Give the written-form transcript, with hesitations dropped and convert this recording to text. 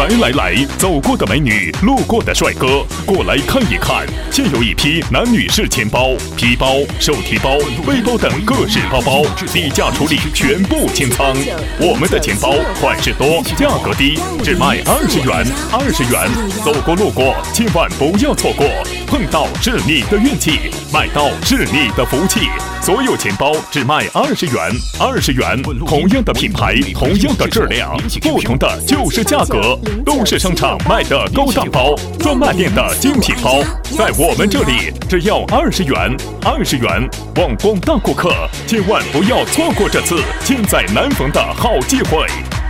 来来来，走过的美女，路过的帅哥，过来看一看。现有一批男女士钱包、皮包、手提包、背包等各式包包，低价处理，全部清仓。我们的钱包款式多，价格低，只卖20元，20元。走过路过，千万不要错过。碰到是你的运气，买到是你的福气。所有钱包只卖20元，20元。同样的品牌，同样的质量，不同的就是价格。都是商场卖的高档包，专卖店的精品包，在我们这里只要20元，20元。望广大顾客千万不要错过这次千载难逢的好机会。